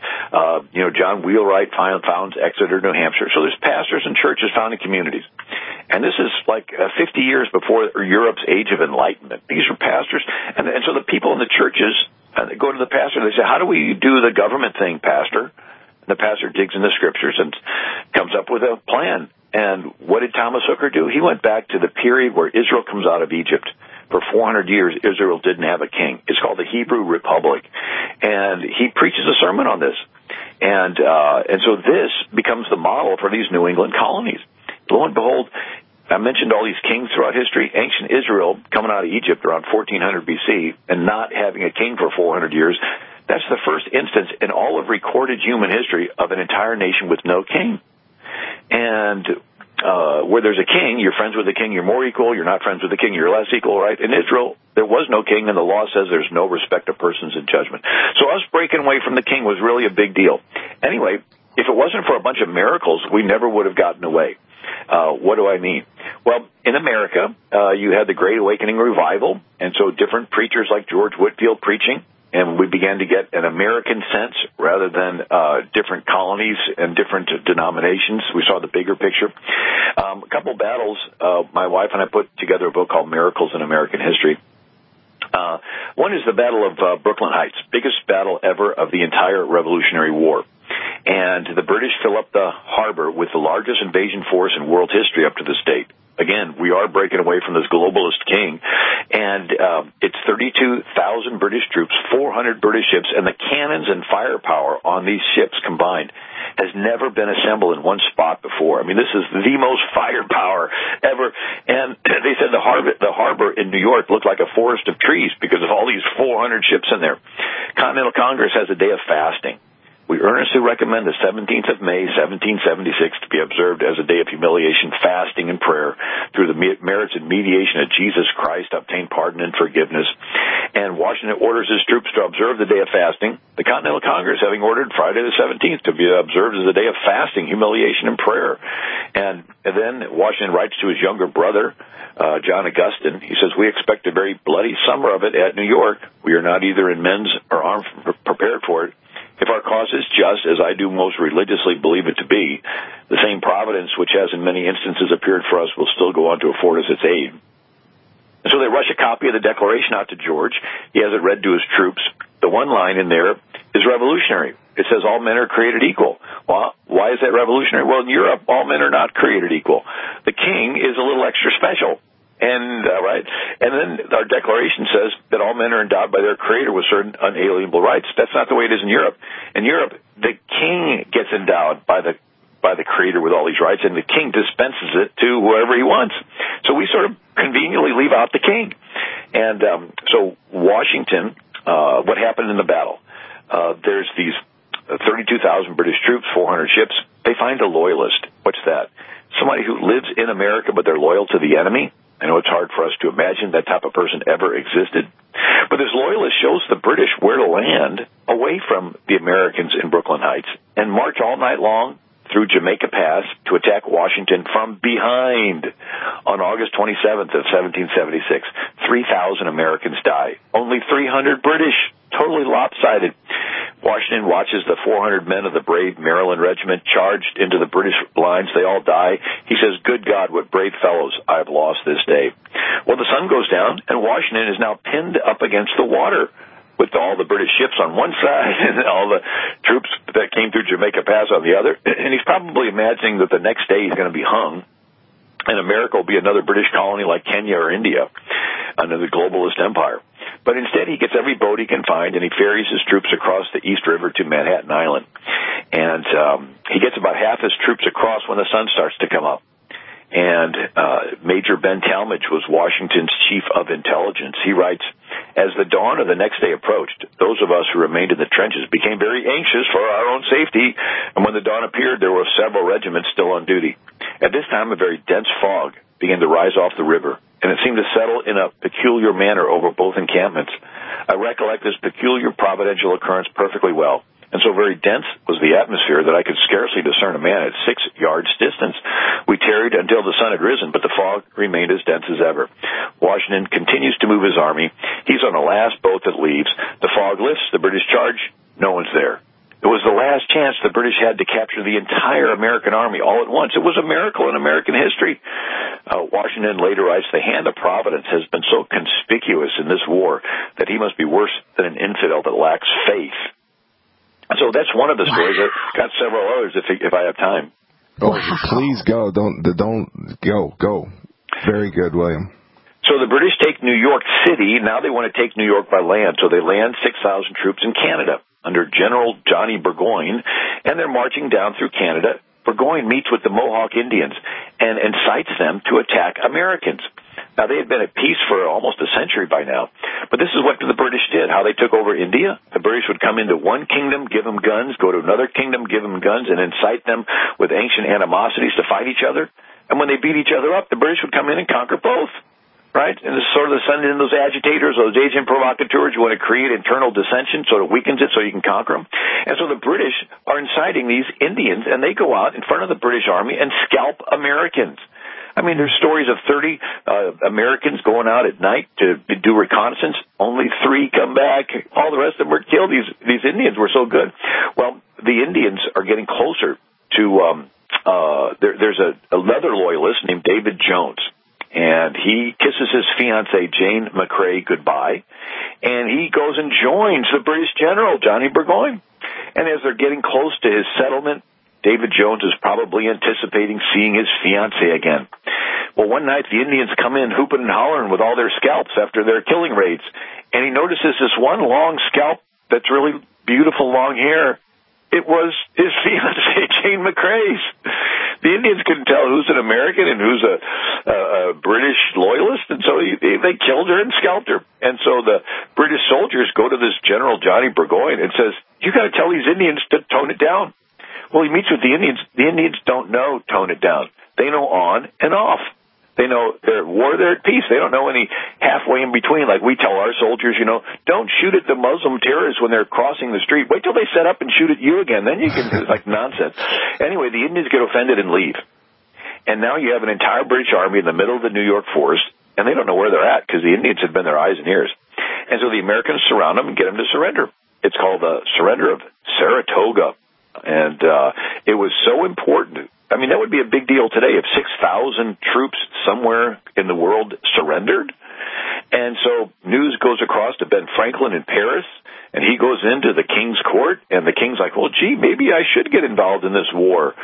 John Wheelwright founds Exeter, New Hampshire. So there's pastors and churches founding communities. And this is like 50 years before Europe's Age of Enlightenment. These are pastors. And so the people in the churches they go to the pastor and they say, how do we do the government thing, pastor? And the pastor digs in the scriptures and comes up with a plan. And what did Thomas Hooker do? He went back to the period where Israel comes out of Egypt. For 400 years, Israel didn't have a king. It's called the Hebrew Republic. And he preaches a sermon on this. And so this becomes the model for these New England colonies. Lo and behold, I mentioned all these kings throughout history. Ancient Israel, coming out of Egypt around 1400 BC and not having a king for 400 years, that's the first instance in all of recorded human history of an entire nation with no king. And where there's a king, you're friends with the king, you're more equal. You're not friends with the king, you're less equal, right? In Israel, there was no king, and the law says there's no respect of persons in judgment. So us breaking away from the king was really a big deal. Anyway, if it wasn't for a bunch of miracles, we never would have gotten away. What do I mean? Well, in America, you had the Great Awakening Revival, and so different preachers like George Whitefield preaching, and we began to get an American sense rather than different colonies and different denominations. We saw the bigger picture. A couple battles, my wife and I put together a book called Miracles in American History. One is the Battle of Brooklyn Heights, biggest battle ever of the entire Revolutionary War. And the British fill up the harbor with the largest invasion force in world history up to this date. Again, we are breaking away from this globalist king, and it's 32,000 British troops, 400 British ships, and the cannons and firepower on these ships combined has never been assembled in one spot before. I mean, this is the most firepower ever. And they said the harbor in New York looked like a forest of trees because of all these 400 ships in there. Continental Congress has a day of fasting. We earnestly recommend the 17th of May, 1776, to be observed as a day of humiliation, fasting, and prayer through the merits and mediation of Jesus Christ, obtain pardon and forgiveness. And Washington orders his troops to observe the day of fasting. The Continental Congress having ordered Friday the 17th to be observed as a day of fasting, humiliation, and prayer. And then Washington writes to his younger brother, John Augustine. He says, we expect a very bloody summer of it at New York. We are not either in men's or armed prepared for it. If our cause is just, as I do most religiously believe it to be, the same providence which has in many instances appeared for us will still go on to afford us its aid. And so they rush a copy of the Declaration out to George. He has it read to his troops. The one line in there is revolutionary. It says all men are created equal. Well, why is that revolutionary? Well, in Europe, all men are not created equal. The king is a little extra special. And right, and then our Declaration says that all men are endowed by their Creator with certain unalienable rights. That's not the way it is in Europe. In Europe, the king gets endowed by the Creator with all these rights, and the king dispenses it to whoever he wants. So we sort of conveniently leave out the king. And so Washington, what happened in the battle? There's these 32,000 British troops, 400 ships. They find a loyalist. What's that? Somebody who lives in America, but they're loyal to the enemy. I know it's hard for us to imagine that type of person ever existed. But this loyalist shows the British where to land away from the Americans in Brooklyn Heights and march all night long through Jamaica Pass to attack Washington from behind. On August 27th of 1776, 3,000 Americans die. Only 300 British. Totally lopsided. Washington watches the 400 men of the brave Maryland Regiment charged into the British lines. They all die. He says, good God, what brave fellows I have lost this day. Well, the sun goes down, and Washington is now pinned up against the water with all the British ships on one side and all the troops that came through Jamaica Pass on the other. And he's probably imagining that the next day he's going to be hung, and America will be another British colony like Kenya or India under the globalist empire. But instead, he gets every boat he can find, and he ferries his troops across the East River to Manhattan Island. And he gets about half his troops across when the sun starts to come up. And Major Ben Talmadge was Washington's chief of intelligence. He writes, as the dawn of the next day approached, those of us who remained in the trenches became very anxious for our own safety. And when the dawn appeared, there were several regiments still on duty. At this time, a very dense fog began to rise off the river, and it seemed to settle in a peculiar manner over both encampments. I recollect this peculiar providential occurrence perfectly well, and so very dense was the atmosphere that I could scarcely discern a man at 6 yards distance. We tarried until the sun had risen, but the fog remained as dense as ever. Washington continues to move his army. He's on the last boat that leaves. The fog lifts, the British charge, no one's there. It was the last chance the British had to capture the entire American army all at once. It was a miracle in American history. Washington later writes, the hand of Providence has been so conspicuous in this war that he must be worse than an infidel that lacks faith. So that's one of the stories. I've got several others if I have time. Oh, please go. Don't go. Very good, William. So the British take New York City. Now they want to take New York by land. So they land 6,000 troops in Canada under General Johnny Burgoyne, and they're marching down through Canada Burgoyne meets with the Mohawk Indians and incites them to attack Americans. Now, they had been at peace for almost a century by now, but this is what the British did, how they took over India. The British would come into one kingdom, give them guns, go to another kingdom, give them guns, and incite them with ancient animosities to fight each other. And when they beat each other up, the British would come in and conquer both, right? And it's sort of sending in those agitators, those agent provocateurs. You want to create internal dissension so it weakens it so you can conquer them. And so the British are inciting these Indians, and they go out in front of the British Army and scalp Americans. I mean, there's stories of 30 Americans going out at night to do reconnaissance. Only 3 come back. All the rest of them were killed. These Indians were so good. Well, the Indians are getting closer to there's a leather loyalist named David Jones, and he kisses his fiancée, Jane McCrae, goodbye, and he goes and joins the British general, Johnny Burgoyne. And as they're getting close to his settlement, David Jones is probably anticipating seeing his fiancée again. Well, one night the Indians come in hooping and hollering with all their scalps after their killing raids, and he notices this one long scalp that's really beautiful long hair. It was his fiancée, Jane McCrae's. The Indians couldn't tell who's an American and who's a British loyalist, and so they killed her and scalped her. And so the British soldiers go to this General Johnny Burgoyne and says, "You got to tell these Indians to tone it down." Well, he meets with the Indians. The Indians don't know tone it down. They know on and off. They know they're at war, they're at peace. They don't know any halfway in between, like we tell our soldiers, don't shoot at the Muslim terrorists when they're crossing the street. Wait till they set up and shoot at you again. Then you can, it's like nonsense. Anyway, the Indians get offended and leave. And now you have an entire British army in the middle of the New York forest, and they don't know where they're at because the Indians have been their eyes and ears. And so the Americans surround them and get them to surrender. It's called the Surrender of Saratoga. And it was so important. I mean, that would be a big deal today if 6,000 troops somewhere in the world surrendered. And so news goes across to Ben Franklin in Paris, and he goes into the king's court, and the king's like, well, gee, maybe I should get involved in this war.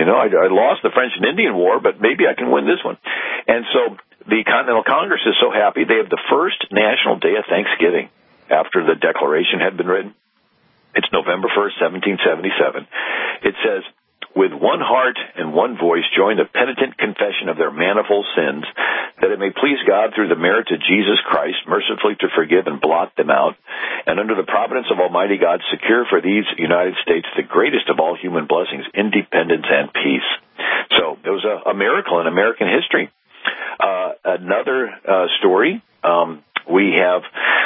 I lost the French and Indian War, but maybe I can win this one. And so the Continental Congress is so happy they have the first national day of Thanksgiving after the Declaration had been written. It's November 1st, 1777. It says, with one heart and one voice join the penitent confession of their manifold sins, that it may please God through the merits of Jesus Christ mercifully to forgive and blot them out, and under the providence of Almighty God secure for these United States the greatest of all human blessings, independence and peace. So it was a miracle in American history. Another story, we have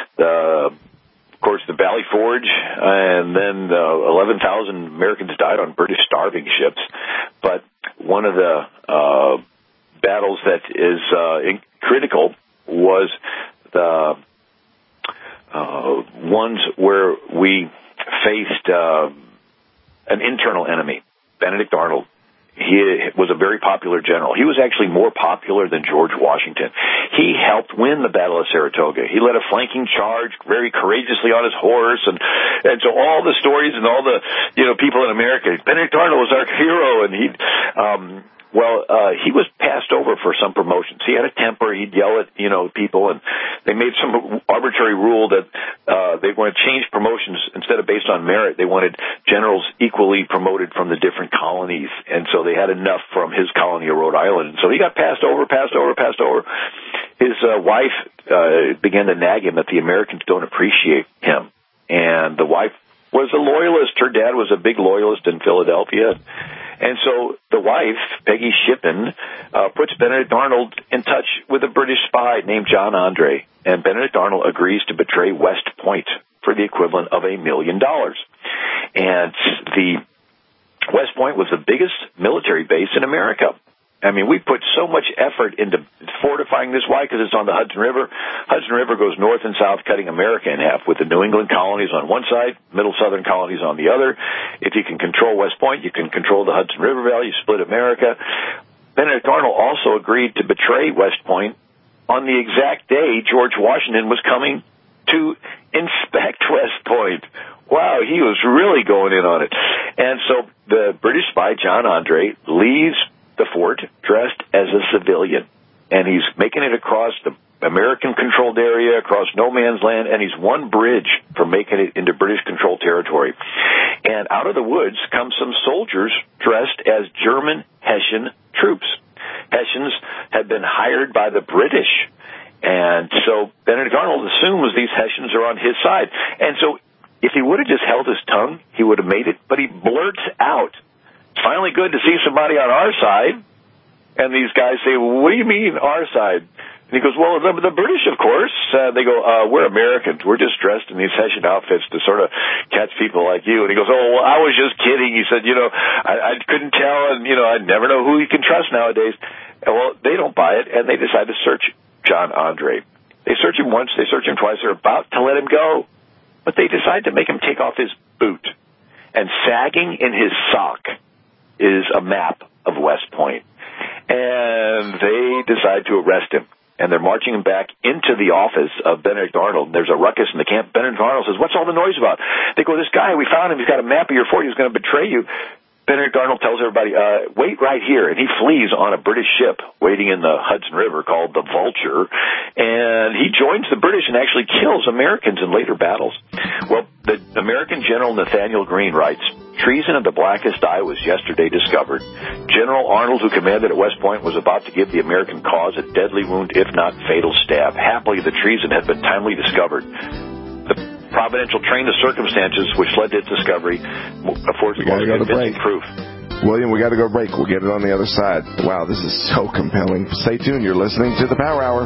of course, the Valley Forge, and then 11,000 Americans died on British starving ships. But one of the battles that is critical was the ones where we faced an internal enemy, Benedict Arnold. He was a very popular general. He was actually more popular than George Washington. He helped win the Battle of Saratoga. He led a flanking charge very courageously on his horse, and so all the stories and all the people in America, Benedict Arnold was our hero, and he was passed over for some promotions. He had a temper. He'd yell at people, and they made some arbitrary rule that they want to change promotions instead of based on merit. They wanted generals equally promoted from the different colonies, and so they had enough from his colony of Rhode Island. And so he got passed over. His wife began to nag him that the Americans don't appreciate him, and the wife was a loyalist. Her dad was a big loyalist in Philadelphia. And so the wife, Peggy Shippen, puts Benedict Arnold in touch with a British spy named John Andre, and Benedict Arnold agrees to betray West Point for the equivalent of $1 million. And the West Point was the biggest military base in America. I mean, we put so much effort into fortifying this. Why? Because it's on the Hudson River. Hudson River goes north and south, cutting America in half, with the New England colonies on one side, middle southern colonies on the other. If you can control West Point, you can control the Hudson River Valley, you split America. Benedict Arnold also agreed to betray West Point on the exact day George Washington was coming to inspect West Point. Wow, he was really going in on it. And so the British spy, John Andre, leaves the fort dressed as a civilian, and he's making it across the American-controlled area, across no man's land, and he's one bridge from making it into British-controlled territory. and out of the woods come some soldiers dressed as German Hessian troops. Hessians had been hired by the British, and so Benedict Arnold assumes these Hessians are on his side. And so if he would have just held his tongue, he would have made it, but he blurts out, "It's finally good to see somebody on our side." And these guys say, "What do you mean, our side?" And he goes, "Well, the British, of course." They go, "We're Americans. We're just dressed in these Hessian outfits to sort of catch people like you." And he goes, "Oh, well, I was just kidding." He said, I couldn't tell, and, I never know who you can trust nowadays. And, well, they don't buy it, and they decide to search John Andre. They search him once, they search him twice, they're about to let him go. But they decide to make him take off his boot. And sagging in his sock is a map of West Point. And they decide to arrest him. And they're marching him back into the office of Benedict Arnold. There's a ruckus in the camp. Benedict Arnold says, "What's all the noise about?" They go, "This guy, we found him. He's got a map of your fort. He's going to betray you." Benedict Arnold tells everybody, "Wait right here." And he flees on a British ship waiting in the Hudson River called the Vulture. And he joins the British and actually kills Americans in later battles. Well, the American General Nathaniel Greene writes, "Treason of the blackest dye was yesterday discovered. General Arnold, who commanded at West Point, was about to give the American cause a deadly wound, if not fatal stab. Happily, the treason had been timely discovered. The providential train of circumstances which led to its discovery affords more convincing proof." William, we got to go break. We'll get it on the other side. Wow, this is so compelling. Stay tuned. You're listening to the Power Hour.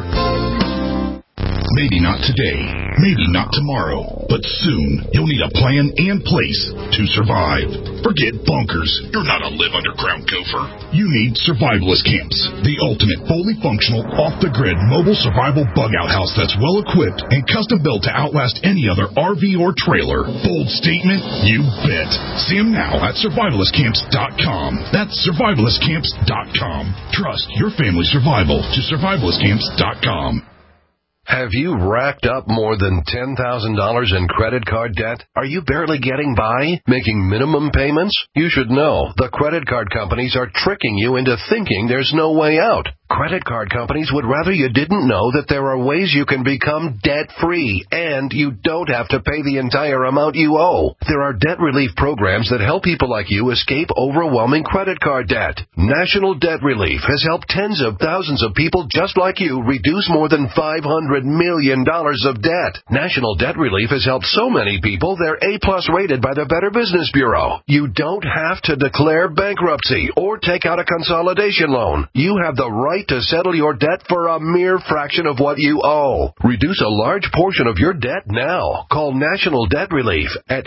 Maybe not today, maybe not tomorrow, but soon you'll need a plan and place to survive. Forget bunkers. You're not a live underground gopher. You need survivalist camps, the ultimate fully functional, off-the-grid mobile survival bug-out house that's well-equipped and custom-built to outlast any other RV or trailer. Bold statement? You bet. See them now at survivalistcamps.com. That's survivalistcamps.com. Trust your family's survival to survivalistcamps.com. Have you racked up more than $10,000 in credit card debt? Are you barely getting by, making minimum payments? You should know the credit card companies are tricking you into thinking there's no way out. Credit card companies would rather you didn't know that there are ways you can become debt-free, and you don't have to pay the entire amount you owe. There are debt relief programs that help people like you escape overwhelming credit card debt. National Debt Relief has helped tens of thousands of people just like you reduce more than $500 million of debt. National Debt Relief has helped so many people they're A+ rated by the Better Business Bureau. You don't have to declare bankruptcy or take out a consolidation loan. You have the right to settle your debt for a mere fraction of what you owe. Reduce a large portion of your debt now. Call National Debt Relief at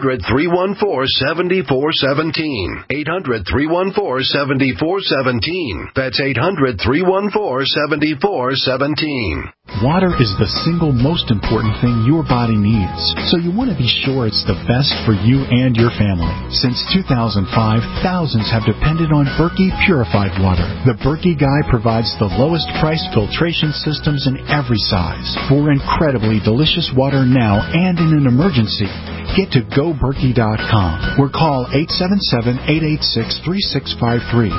800-314-7417. 800-314-7417. That's 800-314-7417. Water is the single most important thing your body needs, so you want to be sure it's the best for you and your family. Since 2005, thousands have depended on Berkey purified water. The Berkey Guy provides the lowest price filtration systems in every size. For incredibly delicious water now and in an emergency, get to GoBerkey.com or call 877-886-3653.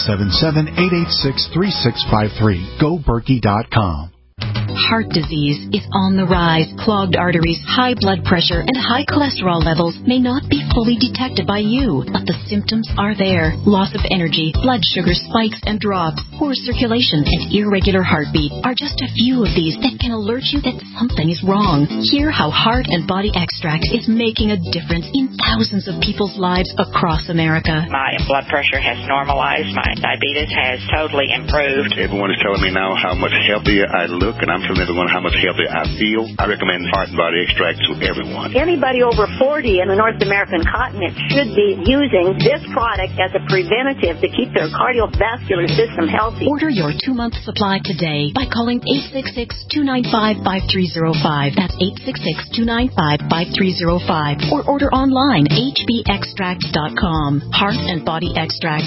877-886-3653. GoBerkey.com. Heart disease is on the rise. Clogged arteries, high blood pressure, and high cholesterol levels may not be fully detected by you, but the symptoms are there. Loss of energy, blood sugar spikes and drops, poor circulation, and irregular heartbeat are just a few of these that can alert you that something is wrong. Hear how Heart and Body Extract is making a difference in thousands of people's lives across America. My blood pressure has normalized. My diabetes has totally improved. Everyone is telling me now how much healthier I look, and I'm telling everyone how much healthier I feel. I recommend Heart and Body Extract to everyone. Anybody over 40 in the North American continent should be using this product as a preventative to keep their cardiovascular system healthy. Order your 2-month supply today by calling 866-295-5305. That's 866-295-5305. Or order online, hbextract.com. Heart and Body Extract,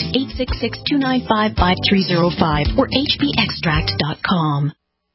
866-295-5305 or hbextract.com.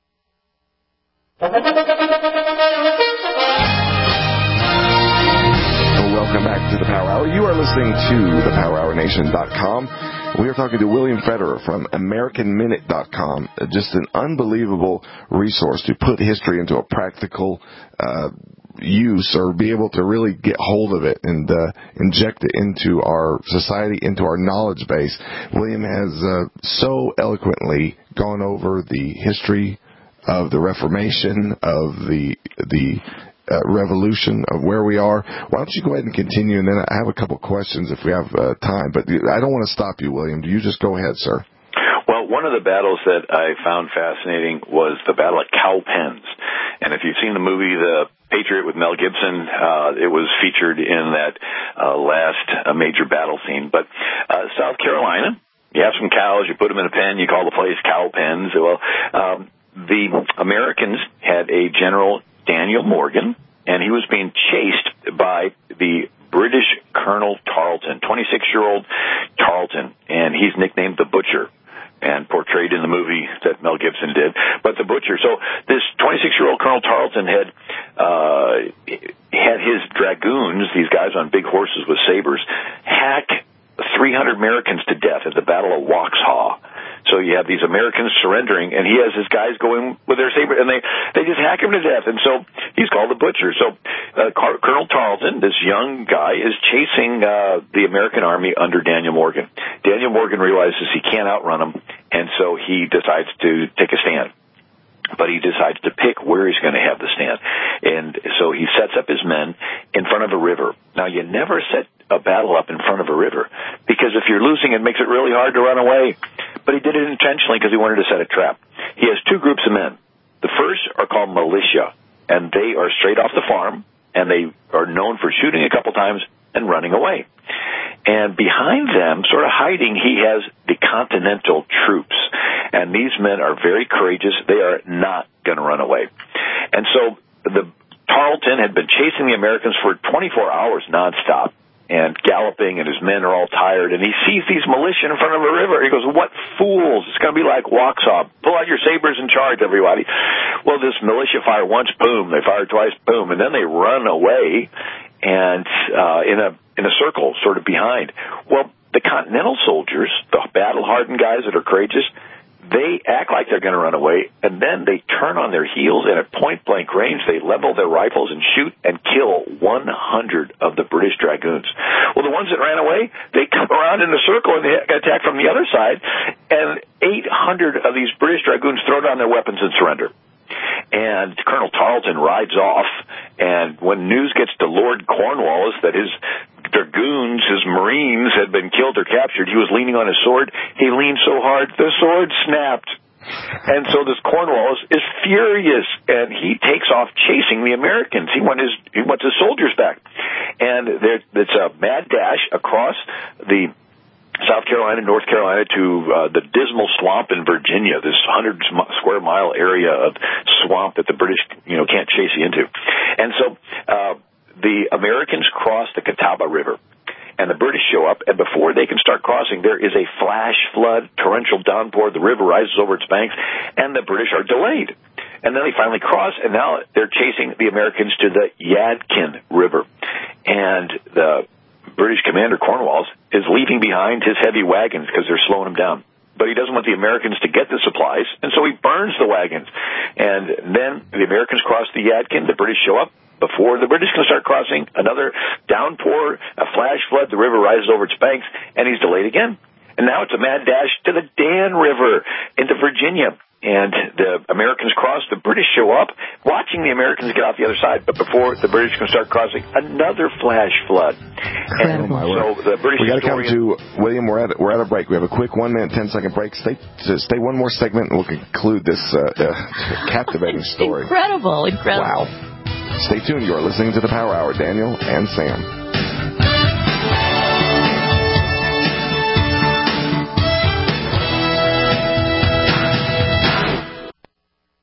Welcome back to the Power Hour. You are listening to thepowerhournation.com. We are talking to William Federer from AmericanMinute.com. Just an unbelievable resource to put history into a practical use or be able to really get hold of it and inject it into our society, into our knowledge base. William has so eloquently gone over the history of the Reformation, of the revolution, of where we are. Why don't you go ahead and continue, and then I have a couple questions if we have time. But I don't want to stop you, William. You just go ahead, sir. Well, one of the battles that I found fascinating was the Battle at Cowpens. And if you've seen the movie The Patriot with Mel Gibson, it was featured in that last major battle scene. But South Carolina, you have some cows, you put them in a pen, you call the place Cowpens. Well, the Americans had a General Daniel Morgan, and he was being chased by the British Colonel Tarleton, 26-year-old Tarleton, and he's nicknamed the Butcher and portrayed in the movie that Mel Gibson did. But the Butcher. So this 26-year-old Colonel Tarleton had his dragoons, these guys on big horses with sabers, hack 300 Americans to death at the Battle of Waxhaw. So you have these Americans surrendering, and he has his guys going with their saber, and they just hack him to death. And so he's called the Butcher. So Colonel Tarleton, this young guy, is chasing the American army under Daniel Morgan. Daniel Morgan realizes he can't outrun him, and so he decides to take a stand. But he decides to pick where he's going to have the stand. And so he sets up his men in front of a river. Now, you never set a battle up in front of a river, because if you're losing, it makes it really hard to run away. But he did it intentionally because he wanted to set a trap. He has two groups of men. The first are called militia, and they are straight off the farm, and they are known for shooting a couple times and running away. And behind them, sort of hiding, he has the Continental troops. And these men are very courageous. They are not going to run away. And so the Tarleton had been chasing the Americans for 24 hours nonstop and galloping, and his men are all tired. And he sees these militia in front of a river. He goes, "What fools. It's going to be like Waxhaw. Pull out your sabers and charge, everybody." Well, this militia fire once, boom. They fire twice, boom. And then they run away and in a circle, sort of behind. Well, the Continental soldiers, the battle-hardened guys that are courageous, they act like they're going to run away, and then they turn on their heels, and at point-blank range, they level their rifles and shoot and kill 100 of the British dragoons. Well, the ones that ran away, they come around in a circle, and they attack from the other side, and 800 of these British dragoons throw down their weapons and surrender. And Colonel Tarleton rides off, and when news gets to Lord Cornwallis that his dragoons, his Marines, had been killed or captured, he was leaning on his sword. He leaned so hard, the sword snapped. And so this Cornwallis is furious, and he takes off chasing the Americans. He wants his soldiers back. And it's a mad dash across the South Carolina, North Carolina, to the Dismal Swamp in Virginia, this 100-square-mile area of swamp that the British, can't chase you into. And so the Americans cross the Catawba River, and the British show up, and before they can start crossing, there is a flash flood, torrential downpour. The river rises over its banks, and the British are delayed. And then they finally cross, and now they're chasing the Americans to the Yadkin River. And the British commander, Cornwallis, is leaving behind his heavy wagons because they're slowing him down. But he doesn't want the Americans to get the supplies, and so he burns the wagons. And then the Americans cross the Yadkin, the British show up. Before the British can start crossing, another downpour, a flash flood, the river rises over its banks, and he's delayed again. And now it's a mad dash to the Dan River into Virginia. And the Americans cross, the British show up, watching the Americans get off the other side. But before the British can start crossing, another flash flood. And so the British we got to come to William. We're at a break. We have a quick 1 minute, 10-second break. Stay one more segment, and we'll conclude this captivating story. Incredible. Wow. Stay tuned. You are listening to the Power Hour. Daniel and Sam.